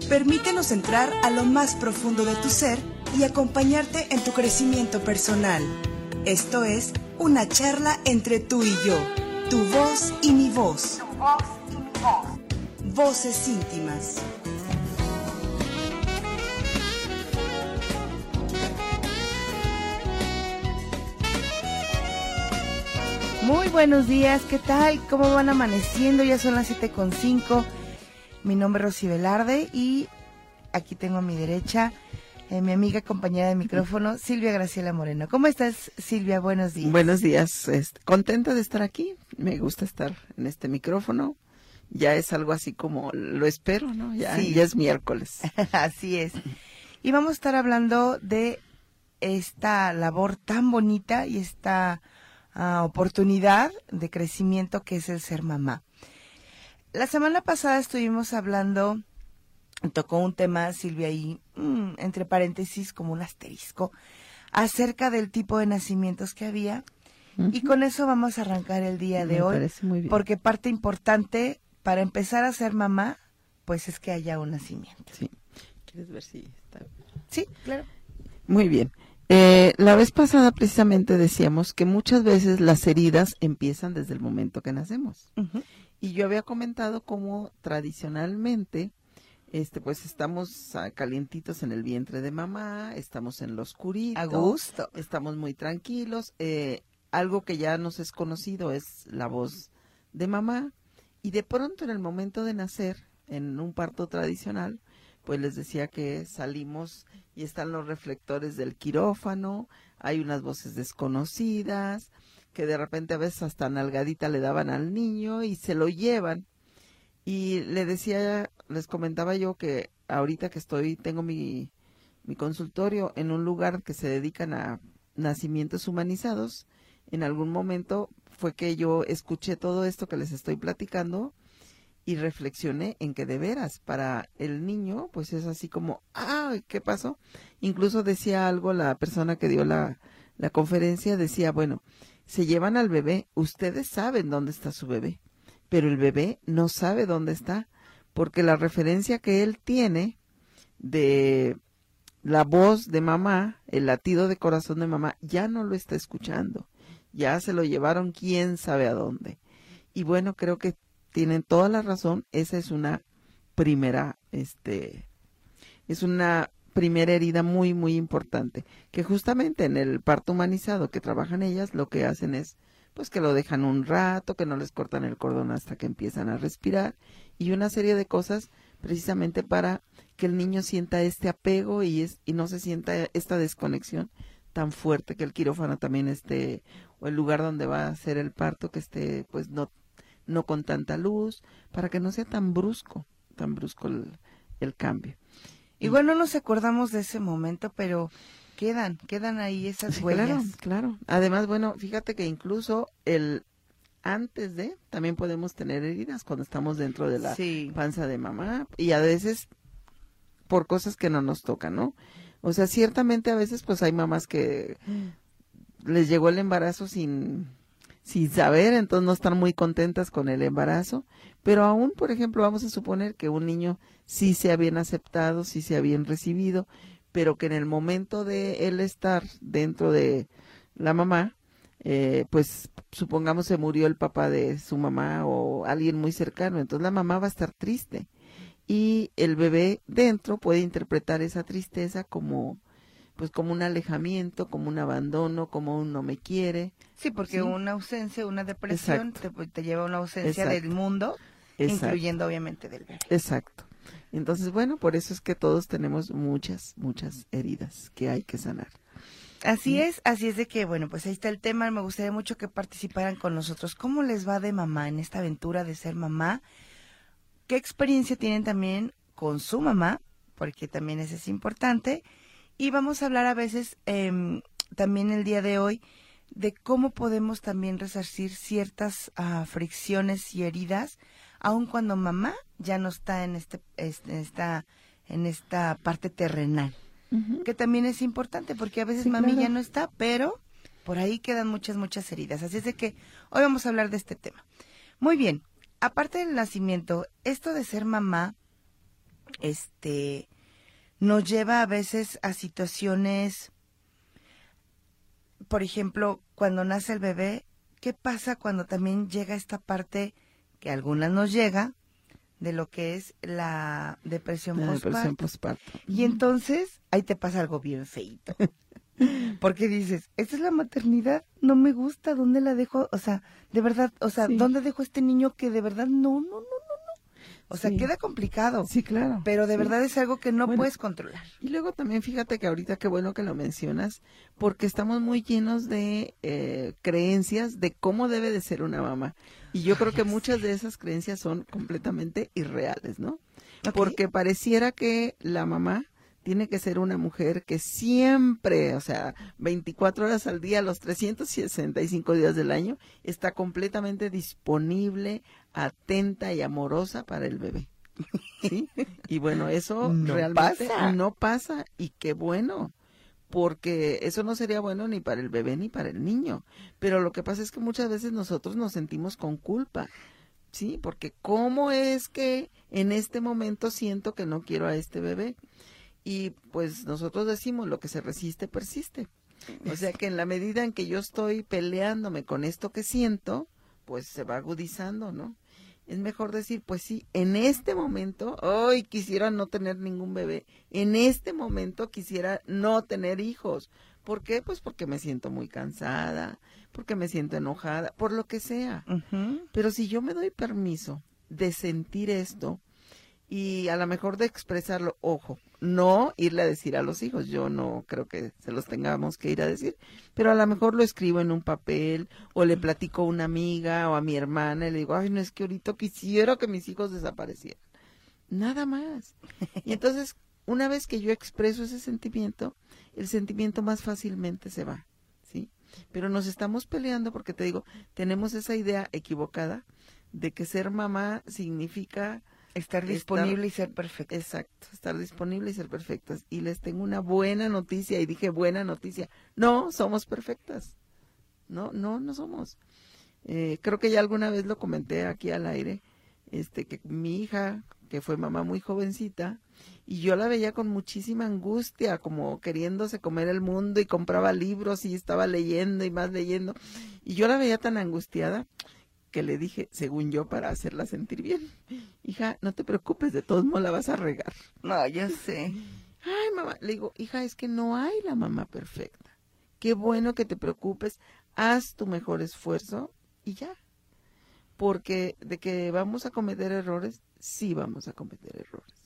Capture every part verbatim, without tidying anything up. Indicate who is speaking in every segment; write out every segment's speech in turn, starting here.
Speaker 1: Permítenos entrar a lo más profundo de tu ser y acompañarte en tu crecimiento personal. Esto es una charla entre tú y yo, tu voz y mi voz.
Speaker 2: Tu voz y mi voz.
Speaker 1: Voces íntimas.
Speaker 3: Muy buenos días, ¿qué tal? ¿Cómo van amaneciendo? Ya son las siete con cinco. Mi nombre es Rosy Velarde y aquí tengo a mi derecha eh, mi amiga compañera de micrófono, Silvia Graciela Moreno. ¿Cómo estás, Silvia? Buenos días.
Speaker 4: Buenos días, este, contenta de estar aquí. Me gusta estar en este micrófono. Ya es algo así como lo espero, ¿no? Ya,
Speaker 3: sí.
Speaker 4: Ya es miércoles.
Speaker 3: Así es. Y vamos a estar hablando de esta labor tan bonita y esta uh, oportunidad de crecimiento que es el ser mamá. La semana pasada estuvimos hablando, tocó un tema, Silvia, ahí, mmm, entre paréntesis, como un asterisco, acerca del tipo de nacimientos que había. Uh-huh. Y con eso vamos a arrancar el día de
Speaker 4: Me
Speaker 3: hoy,
Speaker 4: parece muy bien.
Speaker 3: Porque parte importante para empezar a ser mamá, pues es que haya un nacimiento.
Speaker 4: Sí. ¿Quieres ver si está bien?
Speaker 3: Sí, claro.
Speaker 4: Muy bien. Eh, la vez pasada precisamente decíamos que muchas veces las heridas empiezan desde el momento que nacemos. Uh-huh. Y yo había comentado cómo tradicionalmente, este, pues estamos uh, calientitos en el vientre de mamá, estamos en lo oscurito,
Speaker 3: a gusto,
Speaker 4: estamos muy tranquilos. Eh, algo que ya nos es conocido es la voz de mamá, y de pronto en el momento de nacer, en un parto tradicional, pues les decía que salimos y están los reflectores del quirófano, hay unas voces desconocidas, que de repente a veces hasta nalgadita le daban al niño y se lo llevan. Y le decía, les comentaba yo que ahorita que estoy, tengo mi, mi consultorio en un lugar que se dedican a nacimientos humanizados. En algún momento fue que yo escuché todo esto que les estoy platicando y reflexioné en que de veras para el niño pues es así como, ¡ay! ¿Qué pasó? Incluso decía algo la persona que dio la, la conferencia, decía, bueno, se llevan al bebé, ustedes saben dónde está su bebé, pero el bebé no sabe dónde está, porque la referencia que él tiene de la voz de mamá, el latido de corazón de mamá, ya no lo está escuchando, ya se lo llevaron quién sabe a dónde. Y bueno, creo que tienen toda la razón, esa es una primera, este, es una primera herida muy, muy importante, que justamente en el parto humanizado que trabajan ellas, lo que hacen es, pues que lo dejan un rato, que no les cortan el cordón hasta que empiezan a respirar, y una serie de cosas precisamente para que el niño sienta este apego y, es, y no se sienta esta desconexión tan fuerte, que el quirófano también esté, o el lugar donde va a ser el parto, que esté, pues no no con tanta luz, para que no sea tan brusco, tan brusco el, el cambio.
Speaker 3: Igual no nos acordamos de ese momento, pero quedan, quedan ahí esas
Speaker 4: sí,
Speaker 3: huellas.
Speaker 4: Claro, claro. Además, bueno, fíjate que incluso el antes de, también podemos tener heridas cuando estamos dentro de la sí. panza de mamá, y a veces por cosas que no nos tocan, ¿no? O sea, ciertamente a veces pues hay mamás que les llegó el embarazo sin... sin saber, entonces no están muy contentas con el embarazo, pero aún, por ejemplo, vamos a suponer que un niño sí sea bien aceptado, sí sea bien recibido, pero que en el momento de él estar dentro de la mamá, eh, pues supongamos se murió el papá de su mamá o alguien muy cercano, entonces la mamá va a estar triste y el bebé dentro puede interpretar esa tristeza como pues como un alejamiento, como un abandono, como un no me quiere.
Speaker 3: Sí, porque ¿sí? una ausencia, una depresión te, te lleva a una ausencia
Speaker 4: Exacto.
Speaker 3: del mundo,
Speaker 4: Exacto.
Speaker 3: incluyendo obviamente del bebé.
Speaker 4: Exacto. Entonces, bueno, por eso es que todos tenemos muchas, muchas heridas que hay que sanar.
Speaker 3: Así
Speaker 4: ¿sí?
Speaker 3: es, así es de que, bueno, pues ahí está el tema. Me gustaría mucho que participaran con nosotros. ¿Cómo les va de mamá en esta aventura de ser mamá? ¿Qué experiencia tienen también con su mamá? Porque también eso es importante. Y vamos a hablar a veces, eh, también el día de hoy, de cómo podemos también resarcir ciertas uh, fricciones y heridas, aun cuando mamá ya no está en este, este esta, en esta parte terrenal, uh-huh. que también es importante, porque a veces sí, mami claro. ya no está, pero por ahí quedan muchas, muchas heridas. Así es de que hoy vamos a hablar de este tema. Muy bien, aparte del nacimiento, esto de ser mamá este, nos lleva a veces a situaciones, por ejemplo, cuando nace el bebé, ¿qué pasa cuando también llega esta parte que a algunas nos llega de lo que es la depresión
Speaker 4: La depresión
Speaker 3: postparto?
Speaker 4: postparto.
Speaker 3: Y entonces ahí te pasa algo bien feíto. Porque dices, esta es la maternidad, no me gusta, ¿dónde la dejo? O sea, de verdad, o sea,
Speaker 4: Sí.
Speaker 3: ¿dónde dejo a este niño que de verdad no, no, no, no, no? O sea,
Speaker 4: Sí.
Speaker 3: queda complicado.
Speaker 4: Sí, claro.
Speaker 3: Pero de
Speaker 4: Sí.
Speaker 3: verdad es algo que no
Speaker 4: Bueno,
Speaker 3: puedes controlar.
Speaker 4: Y luego también fíjate que ahorita qué bueno que lo mencionas, porque estamos muy llenos de eh, creencias de cómo debe de ser una mamá. Y yo creo que muchas de esas creencias son completamente irreales, ¿no?
Speaker 3: Ok.
Speaker 4: Porque pareciera que la mamá tiene que ser una mujer que siempre, o sea, veinticuatro horas al día, los trescientos sesenta y cinco días del año, está completamente disponible, atenta y amorosa para el bebé. ¿Sí? Y bueno, eso
Speaker 3: No
Speaker 4: realmente
Speaker 3: pasa.
Speaker 4: no pasa, y qué bueno, porque eso no sería bueno ni para el bebé ni para el niño. Pero lo que pasa es que muchas veces nosotros nos sentimos con culpa, ¿sí? Porque ¿cómo es que en este momento siento que no quiero a este bebé? Y pues nosotros decimos, lo que se resiste, persiste. O sea que en la medida en que yo estoy peleándome con esto que siento, pues se va agudizando, ¿no? Es mejor decir, pues sí, en este momento, hoy quisiera no tener ningún bebé, en este momento quisiera no tener hijos. ¿Por qué? Pues porque me siento muy cansada, porque me siento enojada, por lo que sea.
Speaker 3: Ujú.
Speaker 4: Pero si yo me doy permiso de sentir esto y a lo mejor de expresarlo, ojo, no irle a decir a los hijos, yo no creo que se los tengamos que ir a decir, pero a lo mejor lo escribo en un papel o le platico a una amiga o a mi hermana y le digo, ay, no, es que ahorita quisiera que mis hijos desaparecieran. Nada más. Y entonces, una vez que yo expreso ese sentimiento, el sentimiento más fácilmente se va, ¿sí? Pero nos estamos peleando porque, te digo, tenemos esa idea equivocada de que ser mamá significa
Speaker 3: Estar disponible y ser perfecto.
Speaker 4: exacto, estar disponible y ser perfectas. Y les tengo una buena noticia, y dije buena noticia. No somos perfectas. No, no, no somos. Eh, creo que ya alguna vez lo comenté aquí al aire, este, que mi hija, que fue mamá muy jovencita, y yo la veía con muchísima angustia, como queriéndose comer el mundo, y compraba libros y estaba leyendo y más leyendo. Y yo la veía tan angustiada que le dije, según yo, para hacerla sentir bien, hija, no te preocupes, de todos modos la vas a regar.
Speaker 3: No, yo sé.
Speaker 4: Ay, mamá, le digo, hija, es que no hay la mamá perfecta. Qué bueno que te preocupes, haz tu mejor esfuerzo y ya. Porque de que vamos a cometer errores, sí vamos a cometer errores.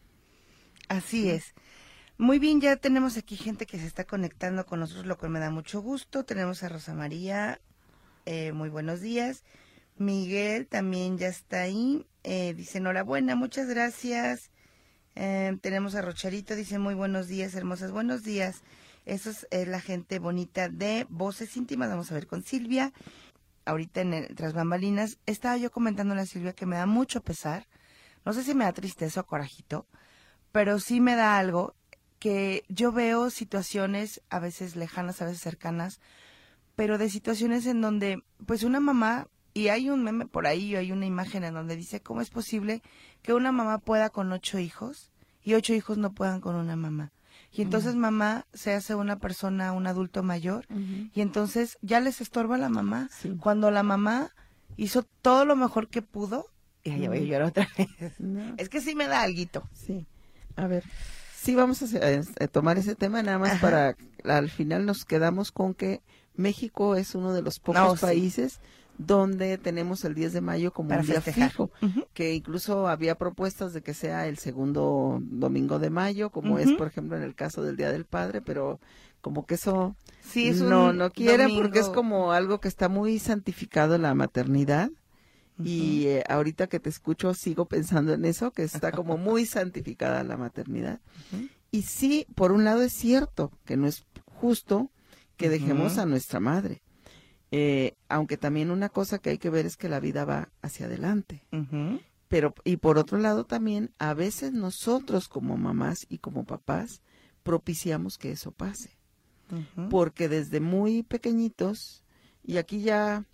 Speaker 3: Así es. Muy bien, ya tenemos aquí gente que se está conectando con nosotros, lo cual me da mucho gusto. Tenemos a Rosa María, eh, muy buenos días. Miguel también ya está ahí, eh, dice enhorabuena, muchas gracias. Eh, tenemos a Rocharito, dice muy buenos días, hermosas, buenos días. Eso es, es la gente bonita de Voces Íntimas. Vamos a ver con Silvia. Ahorita en el, tras bambalinas, estaba yo comentándole a Silvia que me da mucho pesar. No sé si me da tristeza o corajito, pero sí me da algo que yo veo situaciones a veces lejanas, a veces cercanas, pero de situaciones en donde pues una mamá, y hay un meme por ahí, hay una imagen en donde dice, ¿cómo es posible que una mamá pueda con ocho hijos y ocho hijos no puedan con una mamá? Y entonces uh-huh. mamá se hace una persona, un adulto mayor, uh-huh. y entonces ya les estorba la mamá, sí. cuando la mamá hizo todo lo mejor que pudo, y ahí uh-huh. voy a llorar otra vez. No. Es que sí me da alguito.
Speaker 4: Sí, a ver, sí vamos a, a, a tomar ese tema, nada más Ajá. para, al final nos quedamos con que México es uno de los pocos no, países sí. donde tenemos el diez de mayo como
Speaker 3: para
Speaker 4: un día
Speaker 3: festejar.
Speaker 4: fijo, uh-huh. que incluso había propuestas de que sea el segundo domingo de mayo, como uh-huh. es por ejemplo en el caso del Día del Padre, pero como que eso
Speaker 3: sí, es
Speaker 4: no,
Speaker 3: un
Speaker 4: no quieren
Speaker 3: domingo.
Speaker 4: Porque es como algo que está muy santificado la maternidad, uh-huh. y eh, ahorita que te escucho sigo pensando en eso, que está como muy santificada la maternidad, uh-huh. y sí, por un lado es cierto que no es justo que dejemos uh-huh. a nuestra madre. Eh, aunque también una cosa que hay que ver es que la vida va hacia adelante. Uh-huh. Pero, y por otro lado también, a veces nosotros como mamás y como papás propiciamos que eso pase. Uh-huh. Porque desde muy pequeñitos, y aquí ya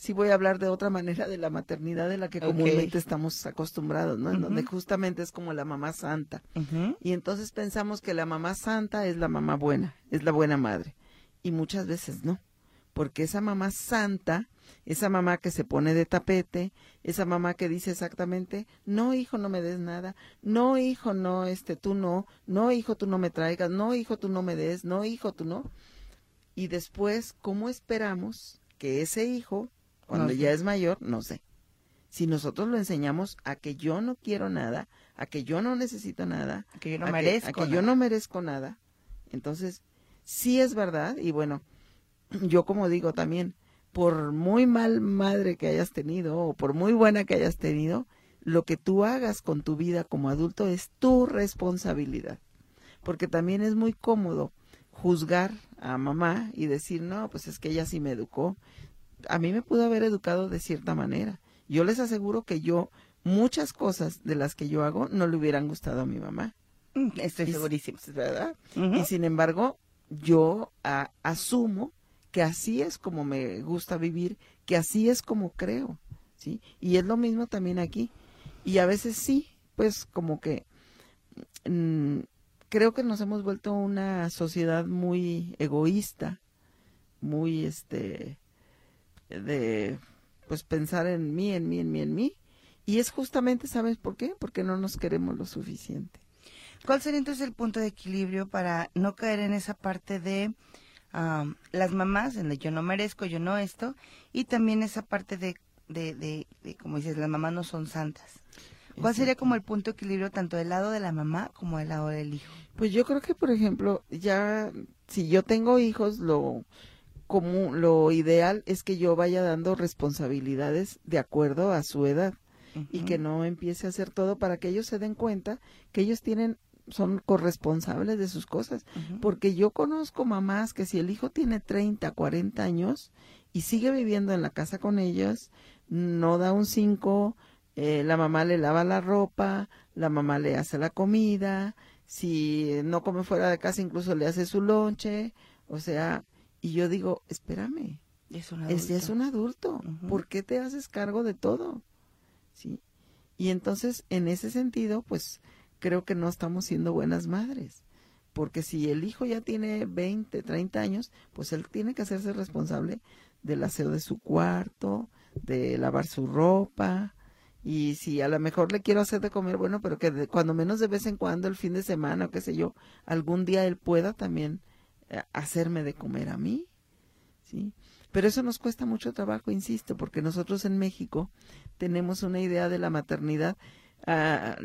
Speaker 4: sí voy a hablar de otra manera de la maternidad de la que
Speaker 3: Ok.
Speaker 4: comúnmente estamos acostumbrados, ¿no? En
Speaker 3: Ujú.
Speaker 4: donde justamente es como la mamá santa.
Speaker 3: Ujú.
Speaker 4: Y entonces pensamos que la mamá santa es la mamá buena, es la buena madre. Y muchas veces no, porque esa mamá santa, esa mamá que se pone de tapete, esa mamá que dice exactamente, no hijo, no me des nada, no hijo, no, este, tú no, no hijo, tú no me traigas, no hijo, tú no me des, no hijo, tú no. Y después, ¿cómo esperamos que ese hijo, cuando
Speaker 3: No sé.
Speaker 4: ya es mayor, no sé? Si nosotros lo enseñamos a que yo no quiero nada, a que yo no necesito nada,
Speaker 3: Que yo no
Speaker 4: a que-
Speaker 3: merezco
Speaker 4: a que
Speaker 3: nada.
Speaker 4: yo no merezco nada, entonces sí es verdad. Y bueno, yo como digo también, por muy mal madre que hayas tenido o por muy buena que hayas tenido, lo que tú hagas con tu vida como adulto es tu responsabilidad, porque también es muy cómodo juzgar a mamá y decir, no, pues es que ella sí me educó. A mí me pudo haber educado de cierta manera. Yo les aseguro que yo, muchas cosas de las que yo hago no le hubieran gustado a mi mamá.
Speaker 3: Mm, Estoy
Speaker 4: Y-
Speaker 3: segurísima.
Speaker 4: ¿Verdad?
Speaker 3: Ujú.
Speaker 4: Y sin embargo, yo a- asumo que así es como me gusta vivir, que así es como creo, ¿sí? Y es lo mismo también aquí. Y a veces sí, pues como que mm, creo que nos hemos vuelto una sociedad muy egoísta, muy este de pues pensar en mí, en mí, en mí, en mí. Y es justamente, ¿sabes por qué? Porque no nos queremos lo suficiente.
Speaker 3: ¿Cuál sería entonces el punto de equilibrio para no caer en esa parte de am, las mamás, en la yo no merezco, yo no esto, y también esa parte de, de, de, de, como dices, las mamás no son santas? ¿Cuál sería
Speaker 4: Exacto.
Speaker 3: como el punto de equilibrio tanto del lado de la mamá como del lado del hijo?
Speaker 4: Pues yo creo que, por ejemplo, ya si yo tengo hijos, lo común, lo ideal es que yo vaya dando responsabilidades de acuerdo a su edad y
Speaker 3: Ujú.
Speaker 4: que no empiece a hacer todo para que ellos se den cuenta que ellos tienen son corresponsables de sus cosas,
Speaker 3: Ujú.
Speaker 4: porque yo conozco mamás que si el hijo tiene treinta, cuarenta años y sigue viviendo en la casa con ellos, no da un cinco, eh, la mamá le lava la ropa, la mamá le hace la comida, si no come fuera de casa incluso le hace su lonche, o sea, y yo digo, espérame,
Speaker 3: Es un
Speaker 4: es, ya es
Speaker 3: adulto.
Speaker 4: un adulto,
Speaker 3: Ujú.
Speaker 4: ¿por qué te haces cargo de todo? ¿Sí? Y entonces, en ese sentido, pues creo que no estamos siendo buenas madres, porque si el hijo ya tiene veinte, treinta años, pues él tiene que hacerse responsable del aseo de su cuarto, de lavar su ropa, y si a lo mejor le quiero hacer de comer, bueno, pero que de, cuando menos de vez en cuando, el fin de semana o qué sé yo, algún día él pueda también eh, hacerme de comer a mí, ¿sí? Pero eso nos cuesta mucho trabajo, insisto, porque nosotros en México tenemos una idea de la maternidad ah,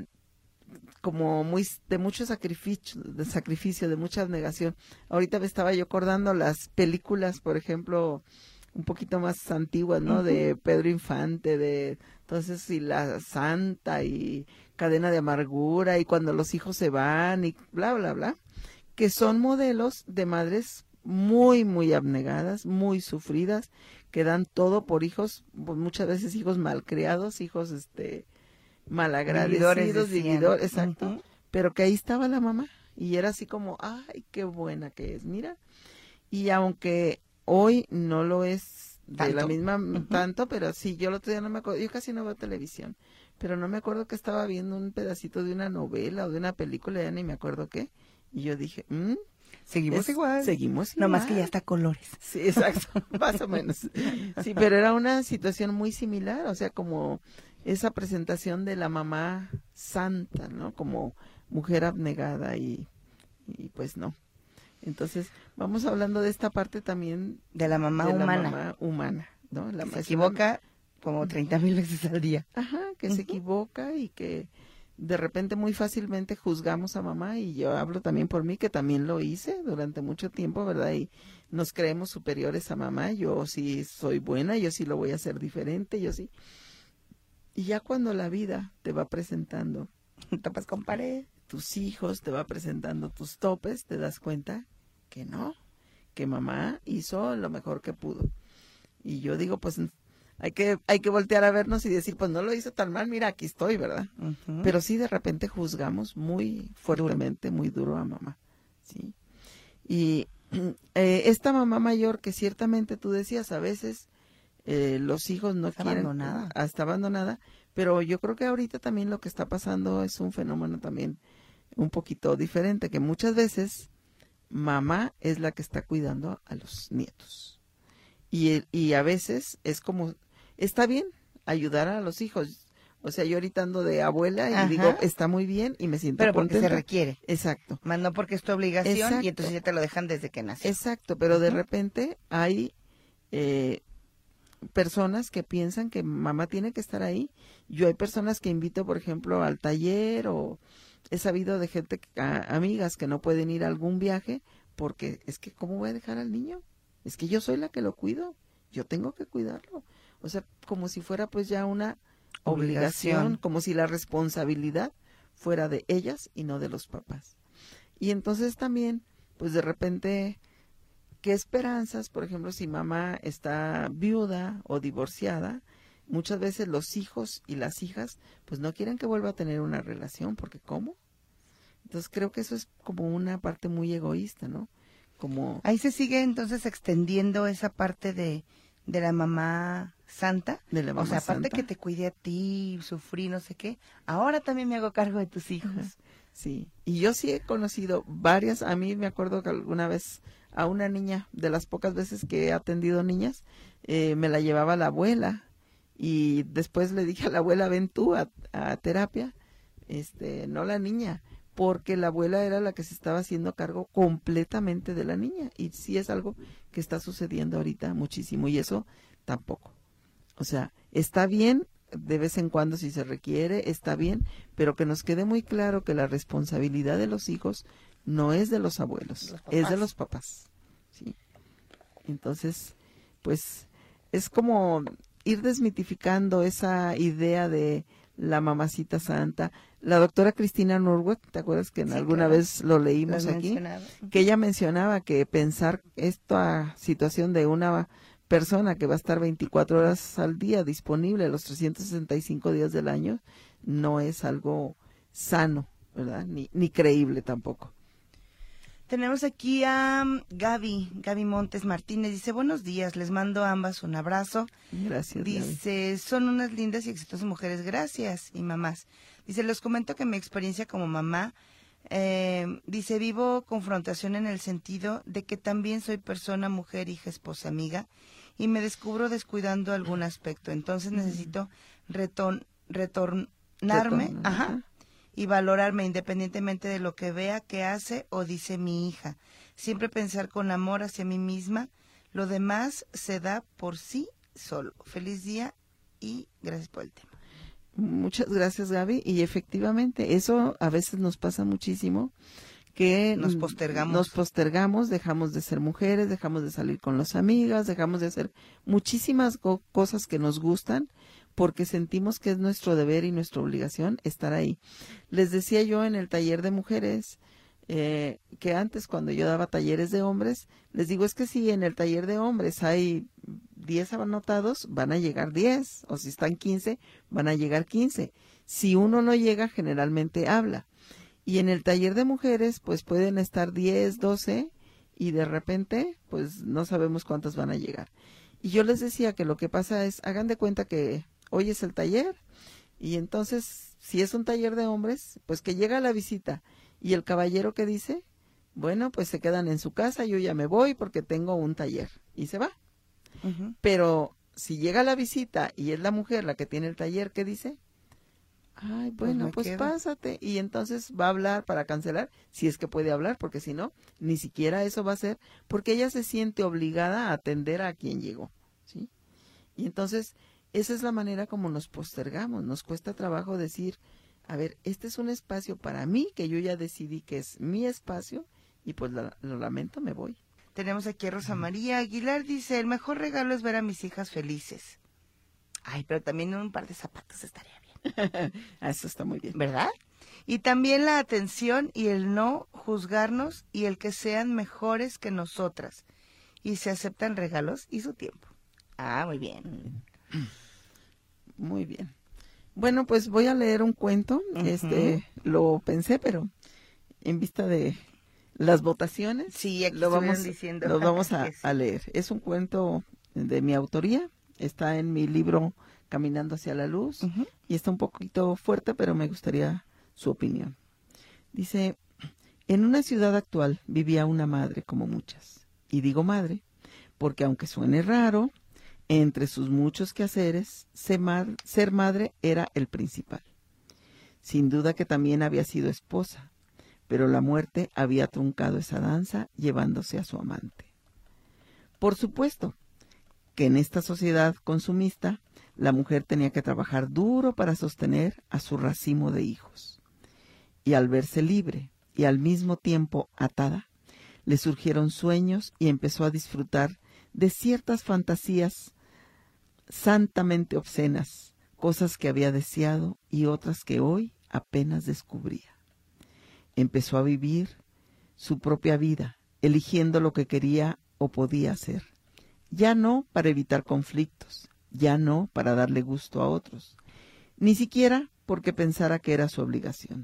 Speaker 4: como muy de mucho sacrificio, de sacrificio, de mucha abnegación. Ahorita me estaba yo acordando las películas, por ejemplo, un poquito más antiguas, ¿no?
Speaker 3: Ujú.
Speaker 4: De Pedro Infante, de entonces y la Santa y Cadena de Amargura y cuando los hijos se van y bla bla bla, que son modelos de madres muy muy abnegadas, muy sufridas, que dan todo por hijos, pues muchas veces hijos malcriados, hijos este malagradecidos,
Speaker 3: Vividores, decían.
Speaker 4: vividores, exacto,
Speaker 3: Ujú.
Speaker 4: pero que ahí estaba la mamá y era así como, ay, qué buena que es, mira. Y aunque hoy no lo es de
Speaker 3: Tanto.
Speaker 4: la misma
Speaker 3: Ujú.
Speaker 4: tanto, pero sí, yo el otro día no me acuerdo, yo casi no veo televisión, pero no me acuerdo que estaba viendo un pedacito de una novela o de una película, ya ni me acuerdo qué, y yo dije, mm,
Speaker 3: Seguimos
Speaker 4: es-
Speaker 3: igual.
Speaker 4: seguimos igual.
Speaker 3: No más que ya está colores.
Speaker 4: Sí, exacto, más o menos. Sí, pero era una situación muy similar, o sea, como esa presentación de la mamá santa, ¿no? Como mujer abnegada y, y pues no. Entonces, vamos hablando de esta parte también
Speaker 3: De la mamá
Speaker 4: de
Speaker 3: humana.
Speaker 4: la mamá humana, ¿no? La
Speaker 3: que
Speaker 4: ma-
Speaker 3: se
Speaker 4: es una-
Speaker 3: equivoca como treinta mil veces al día.
Speaker 4: Ajá, que
Speaker 3: Ujú.
Speaker 4: se equivoca y que de repente muy fácilmente juzgamos a mamá, y yo hablo también por mí, que también lo hice durante mucho tiempo, ¿verdad? Y nos creemos superiores a mamá, yo sí soy buena, yo sí lo voy a hacer diferente, yo sí. Y ya cuando la vida te va presentando
Speaker 3: Tapas con pared.
Speaker 4: tus hijos, te va presentando tus topes, te das cuenta que no, que mamá hizo lo mejor que pudo. Y yo digo, pues hay que hay que voltear a vernos y decir, pues no lo hizo tan mal, mira, aquí estoy, ¿verdad?
Speaker 3: Ujú.
Speaker 4: Pero sí de repente juzgamos muy fuertemente, muy duro a mamá, ¿sí? Y eh, esta mamá mayor que ciertamente tú decías, a veces eh, los hijos no
Speaker 3: Está
Speaker 4: quieren,
Speaker 3: abandonada.
Speaker 4: ah, está abandonada, pero yo creo que ahorita también lo que está pasando es un fenómeno también un poquito diferente, que muchas veces mamá es la que está cuidando a los nietos. Y, el- y a veces es como, está bien ayudar a los hijos. O sea, yo ahorita ando de abuela y
Speaker 3: Ajá.
Speaker 4: digo, está muy bien y me siento
Speaker 3: Pero porque
Speaker 4: contenta.
Speaker 3: se requiere.
Speaker 4: Exacto,
Speaker 3: Más no porque es tu obligación
Speaker 4: Exacto.
Speaker 3: y entonces ya te lo dejan desde que nació.
Speaker 4: exacto, pero de
Speaker 3: Ujú.
Speaker 4: repente hay eh, personas que piensan que mamá tiene que estar ahí. Yo hay personas que invito, por ejemplo, al taller, o he sabido de gente, que- a- amigas que no pueden ir a algún viaje porque es que ¿cómo voy a dejar al niño? Es que yo soy la que lo cuido, yo tengo que cuidarlo. O sea, como si fuera pues ya una obligación,
Speaker 3: Obligación.
Speaker 4: como si la responsabilidad fuera de ellas y no de los papás. Y entonces también, pues de repente, ¿qué esperanzas? Por ejemplo, si mamá está viuda o divorciada, muchas veces los hijos y las hijas, pues no quieren que vuelva a tener una relación, porque ¿cómo? Entonces creo que eso es como una parte muy egoísta, ¿no? Como,
Speaker 3: Ahí se sigue entonces extendiendo esa parte de, de la mamá santa.
Speaker 4: De la
Speaker 3: O
Speaker 4: mamá
Speaker 3: sea, aparte
Speaker 4: santa.
Speaker 3: que te cuidé a ti, sufrí, no sé qué, ahora también me hago cargo de tus hijos.
Speaker 4: sí. Y yo sí he conocido varias, a mí me acuerdo que alguna vez a una niña, de las pocas veces que he atendido niñas, eh, me la llevaba la abuela. Y después le dije a la abuela, ven tú a, a terapia, este, no la niña, porque la abuela era la que se estaba haciendo cargo completamente de la niña. Y sí es algo que está sucediendo ahorita muchísimo, y eso tampoco. O sea, está bien de vez en cuando si se requiere, está bien, pero que nos quede muy claro que la responsabilidad de los hijos no es de los abuelos,
Speaker 3: Los
Speaker 4: es de
Speaker 3: papás.
Speaker 4: los papás. ¿Sí? Entonces, pues es como ir desmitificando esa idea de la mamacita santa. La doctora Cristina Norwood, ¿te acuerdas que en
Speaker 3: Sí,
Speaker 4: alguna
Speaker 3: claro.
Speaker 4: vez lo
Speaker 3: Lo
Speaker 4: leímos
Speaker 3: has
Speaker 4: aquí?
Speaker 3: mencionado.
Speaker 4: Que ella mencionaba que pensar esta situación de una persona que va a estar veinticuatro horas al día disponible los trescientos sesenta y cinco días del año no es algo sano, ¿verdad? Ni, ni creíble tampoco.
Speaker 3: Tenemos aquí a um, Gaby, Gaby Montes Martínez. Dice, buenos días, les mando a ambas un abrazo.
Speaker 4: Gracias, Gaby.
Speaker 3: Dice, son unas lindas y exitosas mujeres, gracias, y mamás. Dice, les comento que mi experiencia como mamá, eh, dice, vivo confrontación en el sentido de que también soy persona, mujer, hija, esposa, amiga, y me descubro descuidando algún aspecto. Entonces necesito reton- retornarme,
Speaker 4: Retorno,
Speaker 3: ajá,
Speaker 4: ajá.
Speaker 3: y valorarme independientemente de lo que vea, que hace o dice mi hija. Siempre pensar con amor hacia mí misma. Lo demás se da por sí solo. Feliz día y gracias por el tema.
Speaker 4: Muchas gracias, Gaby. Y efectivamente, eso a veces nos pasa muchísimo, que
Speaker 3: Nos postergamos.
Speaker 4: Nos postergamos, dejamos de ser mujeres, dejamos de salir con las amigas, dejamos de hacer muchísimas co- cosas que nos gustan, porque sentimos que es nuestro deber y nuestra obligación estar ahí. Les decía yo en el taller de mujeres, eh, que antes cuando yo daba talleres de hombres, les digo, es que si en el taller de hombres hay diez anotados, van a llegar diez, o si están quince, van a llegar quince. Si uno no llega, generalmente habla. Y en el taller de mujeres, pues pueden estar diez, doce, y de repente, pues no sabemos cuántas van a llegar. Y yo les decía que lo que pasa es, hagan de cuenta que hoy es el taller, y entonces, si es un taller de hombres, pues que llega la visita, y el caballero que dice, bueno, pues se quedan en su casa, yo ya me voy porque tengo un taller, y se va.
Speaker 3: Ujú.
Speaker 4: Pero si llega la visita y es la mujer la que tiene el taller, ¿qué dice? Ay, bueno,
Speaker 3: me
Speaker 4: pues,
Speaker 3: quedo.
Speaker 4: pásate. Y entonces va a hablar para cancelar, si es que puede hablar, porque si no, ni siquiera eso va a ser, porque ella se siente obligada a atender a quien llegó, ¿sí? Y entonces, esa es la manera como nos postergamos, nos cuesta trabajo decir, a ver, este es un espacio para mí, que yo ya decidí que es mi espacio, y pues la- lo lamento, me voy.
Speaker 3: Tenemos aquí a Rosa María Aguilar, dice, el mejor regalo es ver a mis hijas felices. Ay, pero también un par de zapatos estaría bien,
Speaker 4: Ah, eso está muy bien.
Speaker 3: ¿verdad? Y también la atención y el no juzgarnos y el que sean mejores que nosotras. Y se aceptan regalos y su tiempo. Ah, muy bien.
Speaker 4: Muy bien. Bueno, pues voy a leer un cuento.
Speaker 3: Ujú.
Speaker 4: Este, lo pensé, pero en vista de las votaciones,
Speaker 3: Sí, aquí
Speaker 4: lo vamos,
Speaker 3: estuvieron diciendo
Speaker 4: lo vamos a,
Speaker 3: que sí.
Speaker 4: a leer. Es un cuento de mi autoría Está en mi libro Caminando hacia la luz,
Speaker 3: Uh-huh.
Speaker 4: y está un poquito fuerte, pero me gustaría su opinión. Dice, en una ciudad actual vivía una madre como muchas. Y digo madre, porque aunque suene raro, entre sus muchos quehaceres, ser, mar- ser madre era el principal. Sin duda que también había sido esposa, pero la muerte había truncado esa danza llevándose a su amante. Por supuesto que en esta sociedad consumista, la mujer tenía que trabajar duro para sostener a su racimo de hijos. Y al verse libre y al mismo tiempo atada, le surgieron sueños y empezó a disfrutar de ciertas fantasías santamente obscenas, cosas que había deseado y otras que hoy apenas descubría. Empezó a vivir su propia vida, eligiendo lo que quería o podía hacer. Ya no para evitar conflictos, ya no para darle gusto a otros, ni siquiera porque pensara que era su obligación.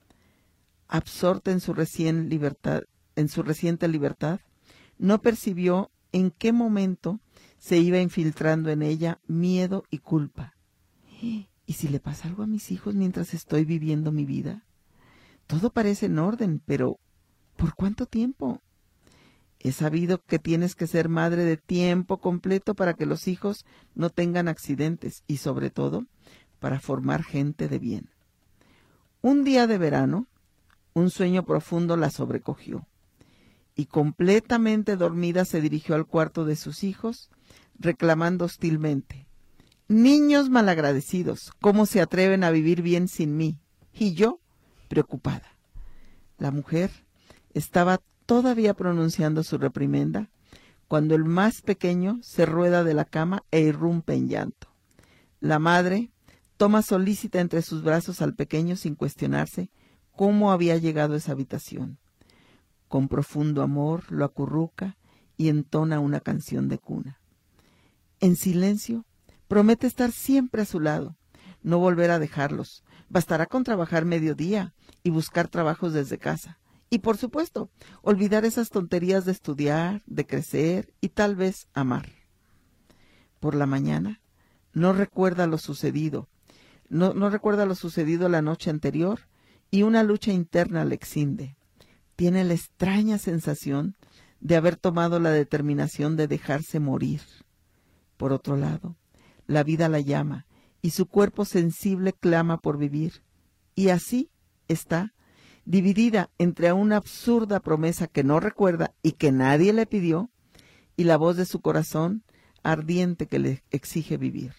Speaker 4: Absorta en su recién libertad, en su reciente libertad, no percibió en qué momento se iba infiltrando en ella miedo y culpa. ¿Y si le pasa algo a mis hijos mientras estoy viviendo mi vida? Todo parece en orden, pero ¿por cuánto tiempo? He sabido que tienes que ser madre de tiempo completo para que los hijos no tengan accidentes y, sobre todo, para formar gente de bien. Un día de verano, un sueño profundo la sobrecogió y completamente dormida se dirigió al cuarto de sus hijos, reclamando hostilmente: «Niños malagradecidos, ¿cómo se atreven a vivir bien sin mí?» Y yo, preocupada. La mujer estaba todavía pronunciando su reprimenda cuando el más pequeño se rueda de la cama e irrumpe en llanto. La madre toma solícita entre sus brazos al pequeño sin cuestionarse cómo había llegado a esa habitación. Con profundo amor lo acurruca y entona una canción de cuna. En silencio, promete estar siempre a su lado, no volver a dejarlos. Bastará con trabajar mediodía y buscar trabajos desde casa. Y, por supuesto, olvidar esas tonterías de estudiar, de crecer y tal vez amar. Por la mañana, no recuerda lo sucedido. No, no recuerda lo sucedido la noche anterior y una lucha interna le exinde. Tiene la extraña sensación de haber tomado la determinación de dejarse morir. Por otro lado, la vida la llama y su cuerpo sensible clama por vivir. Y así está, dividida entre una absurda promesa que no recuerda y que nadie le pidió, y la voz de su corazón ardiente que le exige vivir.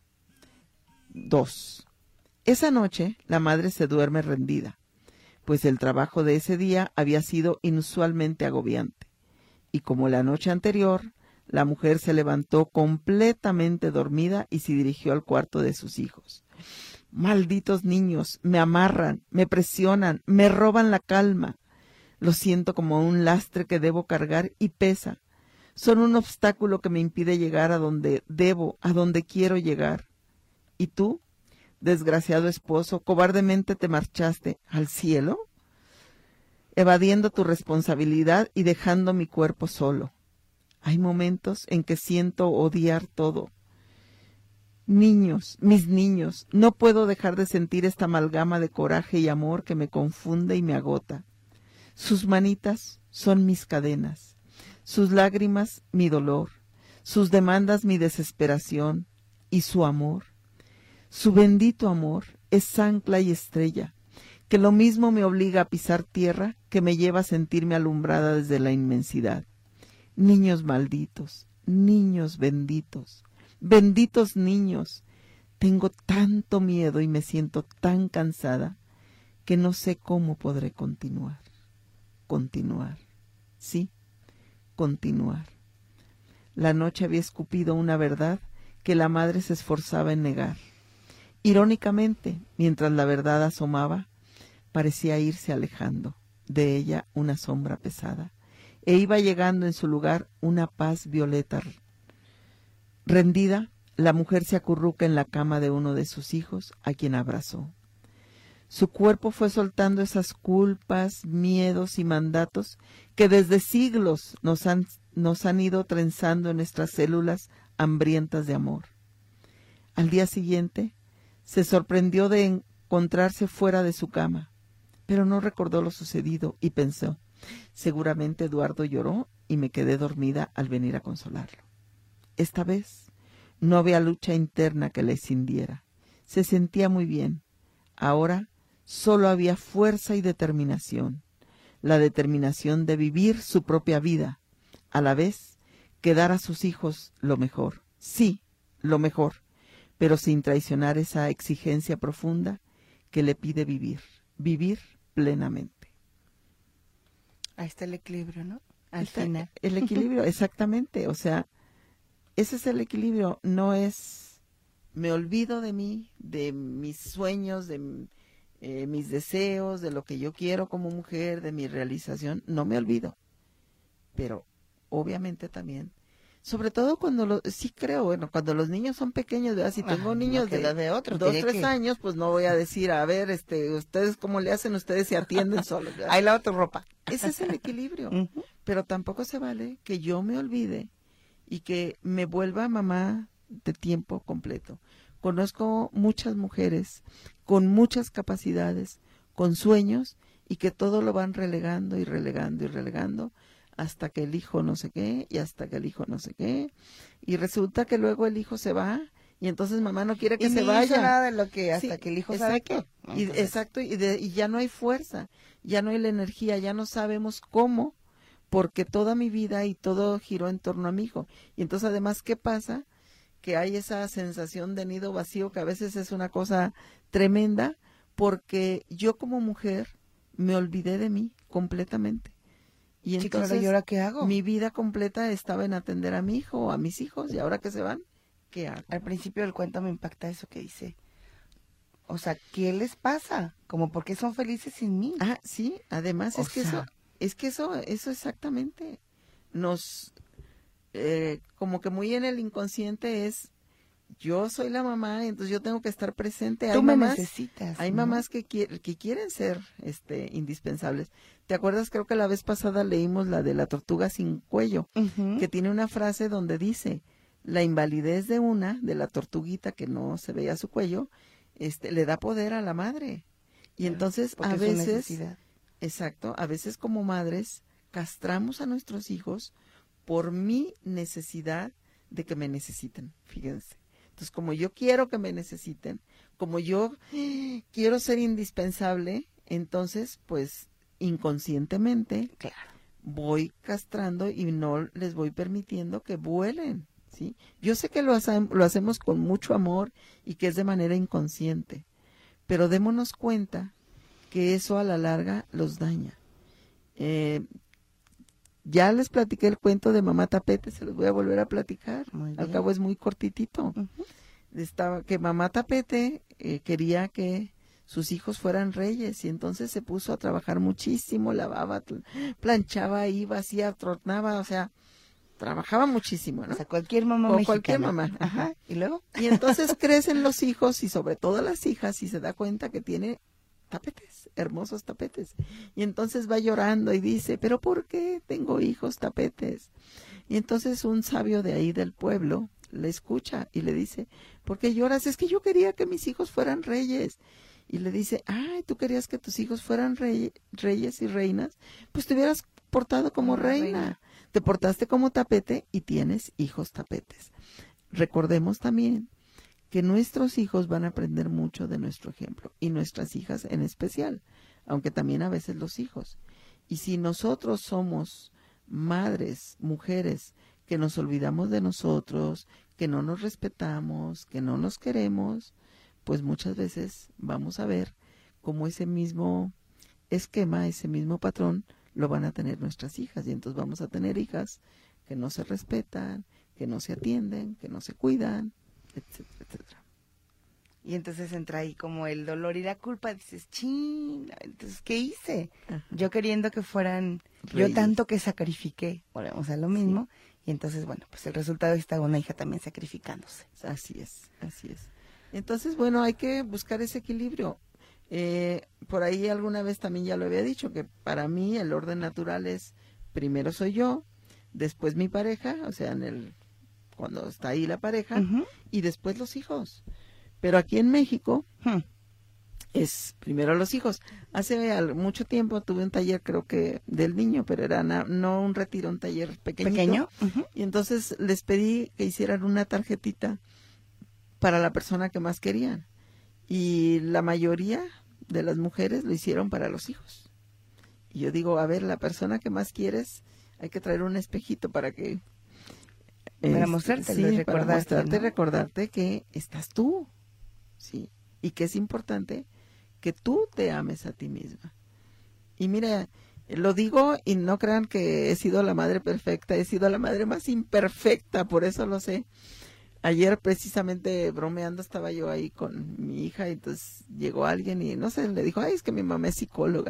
Speaker 4: dos. Esa noche la madre se duerme rendida, pues el trabajo de ese día había sido inusualmente agobiante, y como la noche anterior, la mujer se levantó completamente dormida y se dirigió al cuarto de sus hijos. Malditos niños, me amarran, me presionan, me roban la calma. Lo siento como un lastre que debo cargar y pesa. Son un obstáculo que me impide llegar a donde debo, a donde quiero llegar. ¿Y tú, desgraciado esposo, cobardemente te marchaste al cielo, evadiendo tu responsabilidad y dejando mi cuerpo solo? Hay momentos en que siento odiar todo. Niños, mis niños, no puedo dejar de sentir esta amalgama de coraje y amor que me confunde y me agota. Sus manitas son mis cadenas, sus lágrimas mi dolor, sus demandas mi desesperación, y su amor, su bendito amor, es ancla y estrella, que lo mismo me obliga a pisar tierra que me lleva a sentirme alumbrada desde la inmensidad. Niños malditos, niños benditos, benditos niños, tengo tanto miedo y me siento tan cansada que no sé cómo podré continuar. Continuar, sí, continuar. La noche había escupido una verdad que la madre se esforzaba en negar. Irónicamente, mientras la verdad asomaba, parecía irse alejando de ella una sombra pesada, e iba llegando en su lugar una paz violeta. Rendida, la mujer se acurruca en la cama de uno de sus hijos, a quien abrazó. Su cuerpo fue soltando esas culpas, miedos y mandatos que desde siglos nos han, nos han ido trenzando en nuestras células hambrientas de amor. Al día siguiente, se sorprendió de encontrarse fuera de su cama, pero no recordó lo sucedido y pensó, seguramente Eduardo lloró y me quedé dormida al venir a consolarlo. Esta vez no había lucha interna que le escindiera. Se sentía muy bien. Ahora solo había fuerza y determinación. La determinación de vivir su propia vida, a la vez que dar a sus hijos lo mejor. Sí, lo mejor, pero sin traicionar esa exigencia profunda que le pide vivir, vivir plenamente.
Speaker 3: Ahí está el equilibrio, ¿no? Al
Speaker 4: Está
Speaker 3: final.
Speaker 4: el equilibrio, exactamente. O sea, ese es el equilibrio. No es, me olvido de mí, de mis sueños, de eh, mis deseos, de lo que yo quiero como mujer, de mi realización. No me olvido. Pero obviamente también, sobre todo cuando los, sí creo, bueno, cuando los niños son pequeños, ¿verdad? Si tengo
Speaker 3: Ah,
Speaker 4: niños
Speaker 3: no queda
Speaker 4: de,
Speaker 3: de otro,
Speaker 4: dos,
Speaker 3: tiene
Speaker 4: tres
Speaker 3: que-
Speaker 4: años, pues no voy a decir, a ver, este, ustedes cómo le hacen, ustedes se atienden solos, ¿verdad?
Speaker 3: Ahí lava tu ropa.
Speaker 4: Ese es el equilibrio.
Speaker 3: Ujú.
Speaker 4: Pero tampoco se vale que yo me olvide y que me vuelva mamá de tiempo completo. Conozco muchas mujeres con muchas capacidades, con sueños, y que todo lo van relegando y relegando y relegando hasta que el hijo no sé qué y hasta que el hijo no sé qué. Y resulta que luego el hijo se va y entonces mamá no quiere que
Speaker 3: Y
Speaker 4: se
Speaker 3: ni
Speaker 4: vaya.
Speaker 3: hizo nada de lo que hasta
Speaker 4: Sí,
Speaker 3: que el hijo sabe
Speaker 4: exacto.
Speaker 3: qué.
Speaker 4: Y,
Speaker 3: Entonces,
Speaker 4: exacto, y, de- y ya no hay fuerza, ya no hay la energía, ya no sabemos cómo, porque toda mi vida y todo giró en torno a mi hijo. Y entonces además, ¿qué pasa? Que hay esa sensación de nido vacío que a veces es una cosa tremenda, porque yo como mujer me olvidé de mí completamente. Y
Speaker 3: Sí, claro,
Speaker 4: entonces
Speaker 3: ¿y ahora qué hago?
Speaker 4: mi vida completa estaba en atender a mi hijo o a mis hijos, y ahora que se van, ¿qué hago?
Speaker 3: Al principio del cuento me impacta eso que dice. O sea, ¿qué les pasa? Como, ¿por qué son felices sin mí?
Speaker 4: Ah, sí, además
Speaker 3: O
Speaker 4: es que eso,
Speaker 3: sea-
Speaker 4: es que eso, eso exactamente nos, eh, como que muy en el inconsciente es, yo soy la mamá, entonces yo tengo que estar presente.
Speaker 3: Tú
Speaker 4: Hay
Speaker 3: me
Speaker 4: mamás,
Speaker 3: necesitas.
Speaker 4: hay
Speaker 3: ¿no?
Speaker 4: mamás que, quier- que quieren ser, este, indispensables. ¿Te acuerdas? Creo que la vez pasada leímos la de la tortuga sin cuello,
Speaker 3: Ujú.
Speaker 4: que tiene una frase donde dice, la invalidez de una, de la tortuguita que no se veía su cuello, este, le da poder a la madre. Y
Speaker 3: Claro,
Speaker 4: entonces
Speaker 3: porque
Speaker 4: a
Speaker 3: es su
Speaker 4: veces,
Speaker 3: necesidad.
Speaker 4: exacto, a veces como madres castramos a nuestros hijos por mi necesidad de que me necesiten, fíjense. Entonces, como yo quiero que me necesiten, como yo quiero ser indispensable, entonces, pues, inconscientemente
Speaker 3: Claro.
Speaker 4: voy castrando y no les voy permitiendo que vuelen, ¿sí? Yo sé que lo, hace- lo hacemos con mucho amor y que es de manera inconsciente, pero démonos cuenta que eso a la larga los daña. Eh, ya les platiqué el cuento de Mamá Tapete, se los voy a volver a platicar.
Speaker 3: Muy
Speaker 4: Al
Speaker 3: bien.
Speaker 4: cabo es muy cortitito.
Speaker 3: Ujú.
Speaker 4: Estaba que Mamá Tapete eh, quería que sus hijos fueran reyes y entonces se puso a trabajar muchísimo, lavaba, tl- planchaba, iba, hacía, tornaba, o sea, trabajaba muchísimo, ¿no?
Speaker 3: O sea, cualquier mamá
Speaker 4: O
Speaker 3: mexicana.
Speaker 4: cualquier mamá,
Speaker 3: Ajá.
Speaker 4: ajá.
Speaker 3: ¿Y luego?
Speaker 4: Y entonces crecen los hijos y sobre todo las hijas y se da cuenta que tiene tapetes, hermosos tapetes. Y entonces va llorando y dice, ¿pero por qué tengo hijos tapetes? Y entonces un sabio de ahí del pueblo le escucha y le dice, ¿por qué lloras? Es que yo quería que mis hijos fueran reyes. Y le dice, ay, ¿tú querías que tus hijos fueran rey- reyes y reinas? Pues te hubieras portado como
Speaker 3: Como
Speaker 4: reina.
Speaker 3: reina.
Speaker 4: Te portaste como tapete y tienes hijos tapetes. Recordemos también que nuestros hijos van a aprender mucho de nuestro ejemplo y nuestras hijas en especial, aunque también a veces los hijos. Y si nosotros somos madres, mujeres, que nos olvidamos de nosotros, que no nos respetamos, que no nos queremos, pues muchas veces vamos a ver cómo ese mismo esquema, ese mismo patrón, lo van a tener nuestras hijas. Y entonces vamos a tener hijas que no se respetan, que no se atienden, que no se cuidan, etcétera, etcétera.
Speaker 3: Y entonces entra ahí como el dolor y la culpa. Dices, chin, entonces, ¿qué hice?
Speaker 4: Ajá.
Speaker 3: Yo queriendo que fueran,
Speaker 4: Reyes.
Speaker 3: yo tanto que sacrifiqué, volvemos a lo mismo. Y entonces, bueno, pues el resultado está una hija también sacrificándose.
Speaker 4: Así es, así es. Entonces, bueno, hay que buscar ese equilibrio. Eh, por ahí alguna vez también ya lo había dicho, que para mí el orden natural es, primero soy yo, después mi pareja, o sea, en el cuando está ahí la pareja,
Speaker 3: Ujú.
Speaker 4: y después los hijos. Pero aquí en México
Speaker 3: Hmm.
Speaker 4: es primero los hijos. Hace al- mucho tiempo tuve un taller, creo que del niño, pero era na- no un retiro, un taller pequeñito.
Speaker 3: Pequeño. Ujú.
Speaker 4: Y entonces les pedí que hicieran una tarjetita para la persona que más querían. Y la mayoría de las mujeres lo hicieron para los hijos. Y yo digo, a ver, la persona que más quieres, hay que traer un espejito para que...
Speaker 3: Para
Speaker 4: este,
Speaker 3: mostrártelo y
Speaker 4: sí, para
Speaker 3: recordarte,
Speaker 4: mostrarte,
Speaker 3: ¿no?
Speaker 4: recordarte que estás tú, sí, y que es importante que tú te ames a ti misma. Y mira, lo digo y no crean que he sido la madre perfecta, he sido la madre más imperfecta, por eso lo sé. Ayer precisamente bromeando estaba yo ahí con mi hija y entonces llegó alguien y no sé, le dijo, ay, es que mi mamá es psicóloga.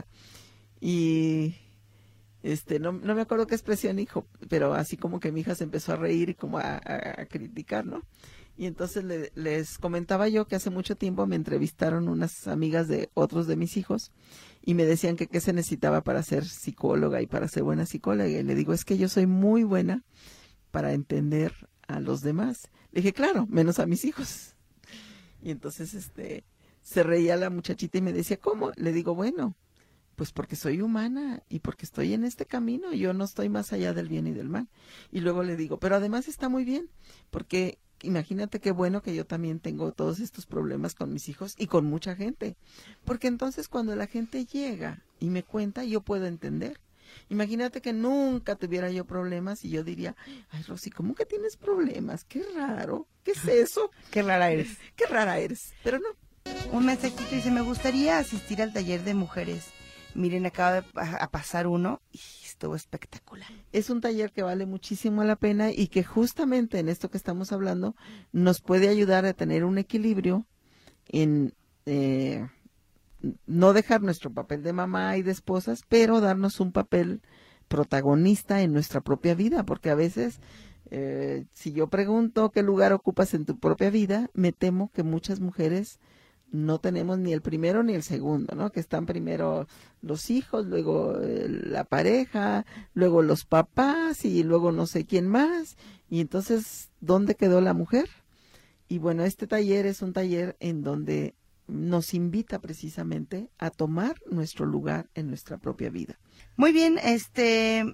Speaker 4: Y este no, no me acuerdo qué expresión dijo, pero así como que mi hija se empezó a reír y como a, a, a criticar, ¿no? Y entonces le, les comentaba yo que hace mucho tiempo me entrevistaron unas amigas de otros de mis hijos y me decían que qué se necesitaba para ser psicóloga y para ser buena psicóloga. Y le digo, es que yo soy muy buena para entender a los demás. Le dije, claro, menos a mis hijos. Y entonces este se reía la muchachita y me decía, ¿cómo? Le digo, bueno, pues porque soy humana y porque estoy en este camino, yo no estoy más allá del bien y del mal. Y luego le digo, pero además está muy bien, porque imagínate qué bueno que yo también tengo todos estos problemas con mis hijos y con mucha gente, porque entonces cuando la gente llega y me cuenta, yo puedo entender. Imagínate que nunca tuviera yo problemas y yo diría, ay, Rosy, ¿cómo que tienes problemas? Qué raro, ¿qué es eso?
Speaker 3: Qué rara eres.
Speaker 4: Qué rara eres, pero no.
Speaker 3: Un mensajito dice, me gustaría asistir al taller de mujeres. Miren, acaba de pa- a pasar uno y estuvo espectacular.
Speaker 4: Es un taller que vale muchísimo la pena y que justamente en esto que estamos hablando nos puede ayudar a tener un equilibrio en eh, no dejar nuestro papel de mamá y de esposas, pero darnos un papel protagonista en nuestra propia vida, porque a veces eh, si yo pregunto qué lugar ocupas en tu propia vida, me temo que muchas mujeres no tenemos ni el primero ni el segundo, ¿no? Que están primero los hijos, luego eh, la pareja, luego los papás y luego no sé quién más. Y entonces, ¿dónde quedó la mujer? Y bueno, este taller es un taller en donde nos invita precisamente a tomar nuestro lugar en nuestra propia vida.
Speaker 3: Muy bien, este...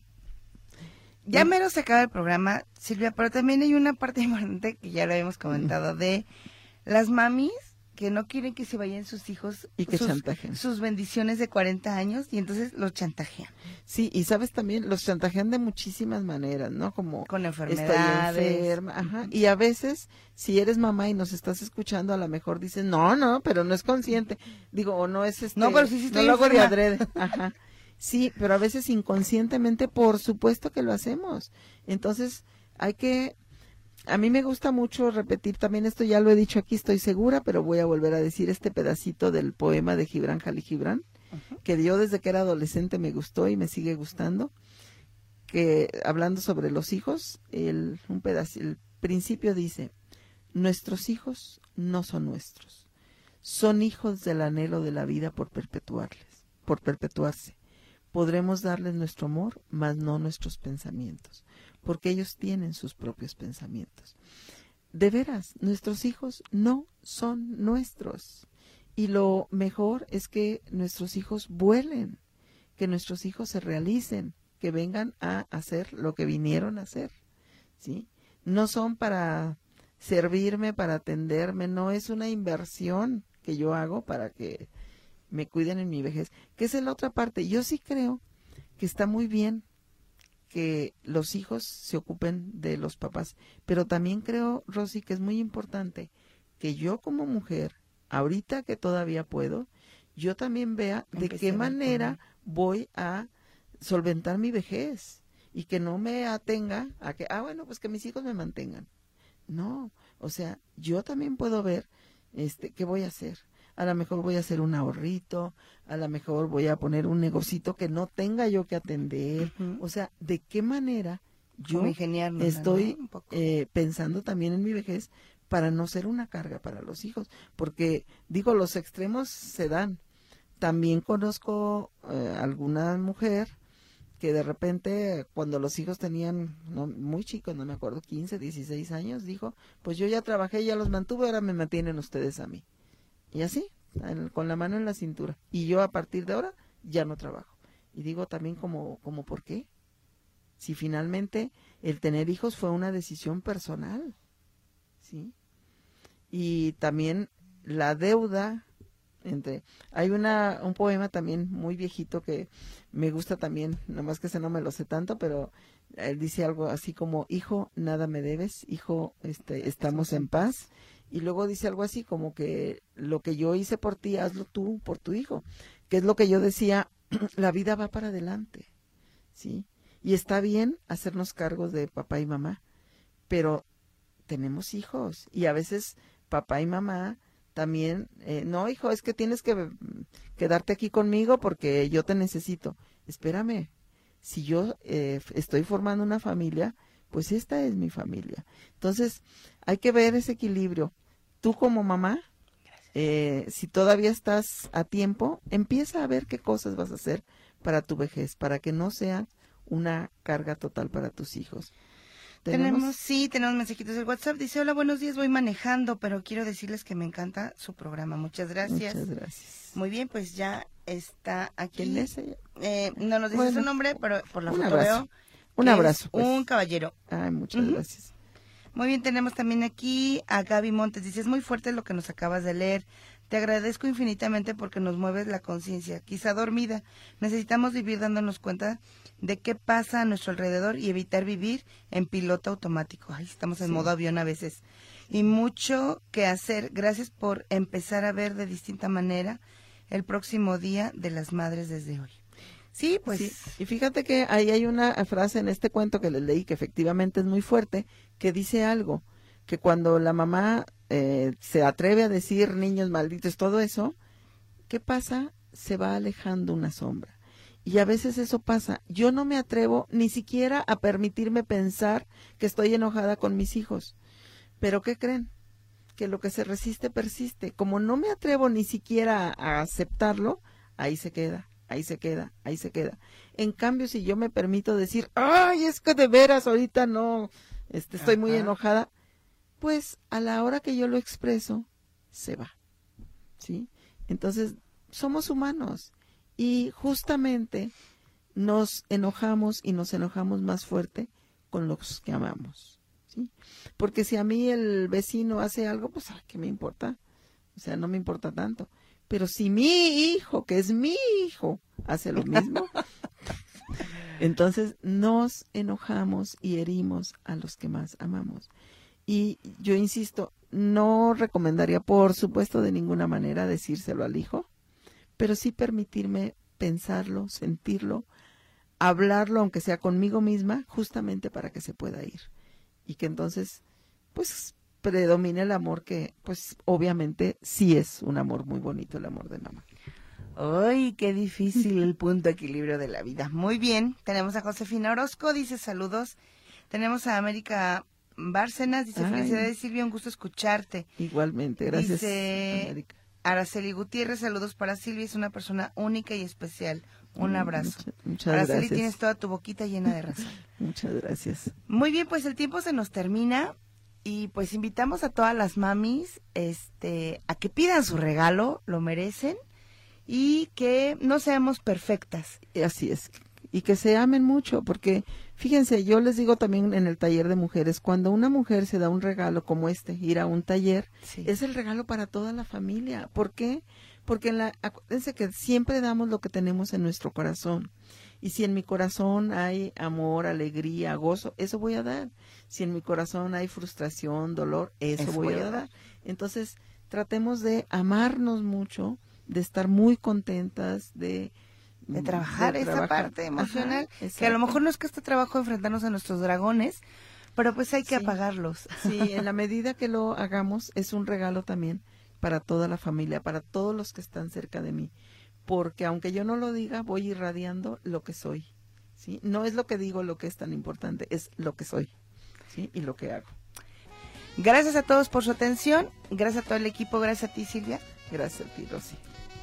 Speaker 3: Ya mero se acaba el programa, Silvia, pero también hay una parte importante que ya lo habíamos comentado de las mamis que no quieren que se vayan sus hijos
Speaker 4: Y que
Speaker 3: sus,
Speaker 4: chantajean.
Speaker 3: sus bendiciones de cuarenta años y entonces los chantajean
Speaker 4: Sí, y sabes también, los chantajean de muchísimas maneras, ¿no? Como
Speaker 3: con
Speaker 4: estoy
Speaker 3: enfermedades.
Speaker 4: enferma, ajá. Y a veces, si eres mamá y nos estás escuchando, a lo mejor dices, no, no, pero no es consciente. Digo, o no es este...
Speaker 3: No, pero sí, sí estoy
Speaker 4: no lo hago de
Speaker 3: enferma.
Speaker 4: adrede. Ajá. Sí, pero a veces inconscientemente, por supuesto que lo hacemos. Entonces, hay que... A mí me gusta mucho repetir también esto, ya lo he dicho aquí, estoy segura, pero voy a volver a decir este pedacito del poema de Gibran Jalí Gibran, uh-huh. que yo desde que era adolescente me gustó y me sigue gustando, que hablando sobre los hijos, el, un pedacito, el principio dice, nuestros hijos no son nuestros, son hijos del anhelo de la vida por perpetuarles, por perpetuarse. Podremos darles nuestro amor, mas no nuestros pensamientos, porque ellos tienen sus propios pensamientos. De veras, nuestros hijos no son nuestros. Y lo mejor es que nuestros hijos vuelen, que nuestros hijos se realicen, que vengan a hacer lo que vinieron a hacer, ¿sí? No son para servirme, para atenderme, no es una inversión que yo hago para que me cuiden en mi vejez, que esa es la otra parte. Yo sí creo que está muy bien que los hijos se ocupen de los papás, pero también creo, Rosy, que es muy importante que yo como mujer, ahorita que todavía puedo, yo también vea de
Speaker 3: Empecé
Speaker 4: qué
Speaker 3: a
Speaker 4: manera voy a solventar mi vejez y que no me atenga a que, ah, bueno, pues que mis hijos me mantengan. No, o sea, yo también puedo ver este qué voy a hacer. A lo mejor voy a hacer un ahorrito, a lo mejor voy a poner un negocito que no tenga yo que atender. Uh-huh. O sea, ¿de qué manera yo estoy ¿no? eh, pensando también en mi vejez para no ser una carga para los hijos? Porque, digo, los extremos se dan. También conozco eh, alguna mujer que de repente cuando los hijos tenían, no, muy chicos, no me acuerdo, quince, dieciséis años, dijo, pues yo ya trabajé, ya los mantuve, ahora me mantienen ustedes a mí. Y así, con la mano en la cintura. Y yo a partir de ahora ya no trabajo. Y digo también como, como ¿por qué? Si finalmente el tener hijos fue una decisión personal, ¿sí? Y también la deuda entre, hay una un poema también muy viejito que me gusta también, nomás que ese no me lo sé tanto, pero él dice algo así como, hijo, nada me debes, hijo, este, estamos en paz. Y luego dice algo así como que lo que yo hice por ti, hazlo tú por tu hijo, que es lo que yo decía, la vida va para adelante, ¿sí? Y está bien hacernos cargos de papá y mamá, pero tenemos hijos y a veces papá y mamá también, eh, no, hijo, es que tienes que quedarte aquí conmigo porque yo te necesito. Espérame, si yo eh, estoy formando una familia, pues esta es mi familia. Entonces, hay que ver ese equilibrio. Tú como mamá, eh, si todavía estás a tiempo, empieza a ver qué cosas vas a hacer para tu vejez, para que no sea una carga total para tus hijos.
Speaker 3: ¿Tenemos? tenemos, sí, tenemos mensajitos del WhatsApp. Dice, hola, buenos días, voy manejando, pero quiero decirles que me encanta su programa. Muchas gracias.
Speaker 4: Muchas gracias.
Speaker 3: Muy bien, pues ya está aquí.
Speaker 4: ¿Quién es ella?
Speaker 3: Eh, no nos dice
Speaker 4: bueno,
Speaker 3: su nombre, pero por la
Speaker 4: un
Speaker 3: foto
Speaker 4: abrazo.
Speaker 3: veo.
Speaker 4: Un abrazo.
Speaker 3: Pues. Un
Speaker 4: pues.
Speaker 3: caballero.
Speaker 4: Ay, muchas uh-huh. gracias.
Speaker 3: Muy bien, tenemos también aquí a Gaby Montes. Dice, es muy fuerte lo que nos acabas de leer. Te agradezco infinitamente porque nos mueves la conciencia. Quizá dormida. Necesitamos vivir dándonos cuenta de qué pasa a nuestro alrededor y evitar vivir en piloto automático. Ay, estamos en sí. modo avión a veces. Y mucho que hacer. Gracias por empezar a ver de distinta manera el próximo Día de las Madres desde hoy. Sí, pues.
Speaker 4: Sí. Y fíjate que ahí hay una frase en este cuento que les leí que efectivamente es muy fuerte, que dice algo, que cuando la mamá eh, se atreve a decir niños malditos, todo eso, ¿qué pasa? Se va alejando una sombra. Y a veces eso pasa. Yo no me atrevo ni siquiera a permitirme pensar que estoy enojada con mis hijos. ¿Pero qué creen? Que lo que se resiste persiste. Como no me atrevo ni siquiera a aceptarlo, ahí se queda. Ahí se queda, ahí se queda. En cambio, si yo me permito decir, ay, es que de veras ahorita no, este, estoy Ajá. muy enojada, pues a la hora que yo lo expreso, se va, ¿sí? Entonces, somos humanos y justamente nos enojamos y nos enojamos más fuerte con los que amamos, ¿sí? Porque si a mí el vecino hace algo, pues, ¿a qué me importa? O sea, no me importa tanto. Pero si mi hijo, que es mi hijo, hace lo mismo, entonces nos enojamos y herimos a los que más amamos. Y yo insisto, no recomendaría, por supuesto, de ninguna manera decírselo al hijo, pero sí permitirme pensarlo, sentirlo, hablarlo, aunque sea conmigo misma, justamente para que se pueda ir. Y que entonces, pues, predomina el amor que, pues, obviamente sí es un amor muy bonito, el amor de mamá.
Speaker 3: ¡Ay, qué difícil el punto de equilibrio de la vida! Muy bien, tenemos a Josefina Orozco, dice saludos. Tenemos a América Bárcenas, dice, Ay. felicidades Silvia, un gusto escucharte.
Speaker 4: Igualmente, gracias,
Speaker 3: dice,
Speaker 4: América.
Speaker 3: Araceli Gutiérrez, saludos para Silvia, es una persona única y especial. Un abrazo.
Speaker 4: Mucha, muchas
Speaker 3: Araceli,
Speaker 4: gracias.
Speaker 3: tienes toda tu boquita llena de razón.
Speaker 4: Muchas gracias.
Speaker 3: Muy bien, pues el tiempo se nos termina. Y pues invitamos a todas las mamis este, a que pidan su regalo, lo merecen, y que no seamos perfectas.
Speaker 4: Así es, y que se amen mucho, porque fíjense, yo les digo también en el taller de mujeres, cuando una mujer se da un regalo como este, ir a un taller, sí. es el regalo para toda la familia. ¿Por qué? Porque en la, acuérdense que siempre damos lo que tenemos en nuestro corazón. Y si en mi corazón hay amor, alegría, gozo, eso voy a dar. Si en mi corazón hay frustración, dolor, eso, eso voy, voy a dar. dar. Entonces, tratemos de amarnos mucho, de estar muy contentas, de...
Speaker 3: De trabajar, de esa trabajar. parte emocional, Ajá, que a lo mejor no es que este trabajo de enfrentarnos a nuestros dragones, pero pues hay que sí. apagarlos.
Speaker 4: Sí, en la medida que lo hagamos, es un regalo también para toda la familia, para todos los que están cerca de mí. Porque aunque yo no lo diga, voy irradiando lo que soy, ¿sí? No es lo que digo lo que es tan importante, es lo que soy, ¿sí? Y lo que hago.
Speaker 3: Gracias a todos por su atención, gracias a todo el equipo, gracias a ti, Silvia.
Speaker 4: Gracias a ti, Rosy.